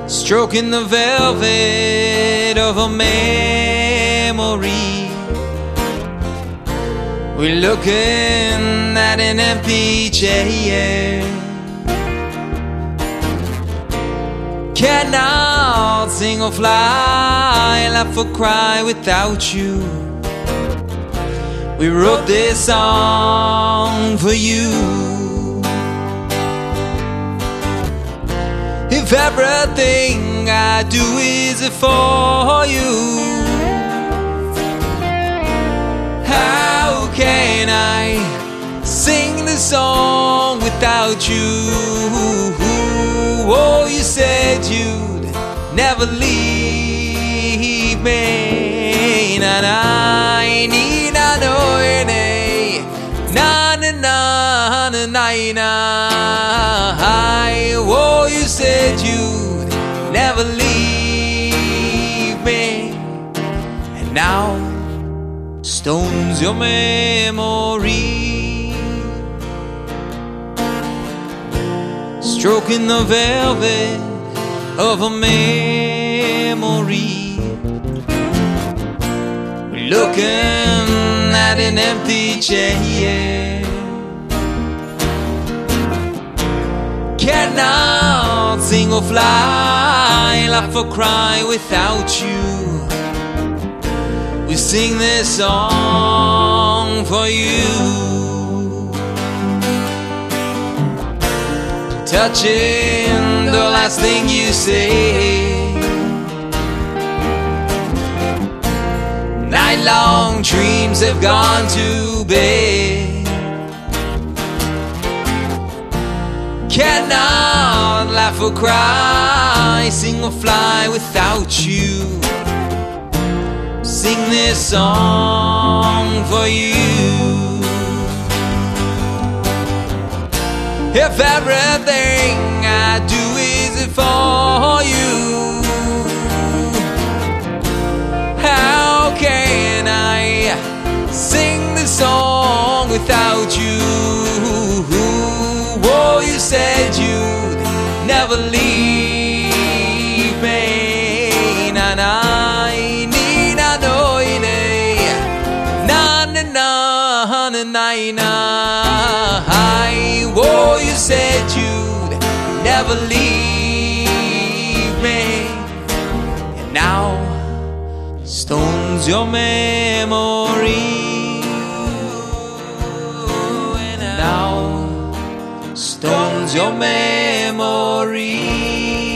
stroking the velvet of a memory. We're looking at an empty chair. Cannot sing or fly, laugh or cry without you. We wrote this song for you. If everything I do is for you, how can I sing this song without you? Oh, you said you'd never leave me, and I need not know it. Na na na na na na. Oh, you said you'd never leave me, and now stones your memory, stroking the velvet of a memory. We're looking at an empty chair. Cannot sing or fly, laugh or cry without you. We sing this song for you. Touching the last thing you say. Night-long dreams have gone to bed. Cannot laugh or cry, sing or fly without you. Sing this song for you. If everything I do is for you, how can I sing this song without you? Oh, you said you'd never leave me, and I need not know it. Na na na na na na. Oh, you said you'd never leave me, and now stones your memory. And now stones your memory.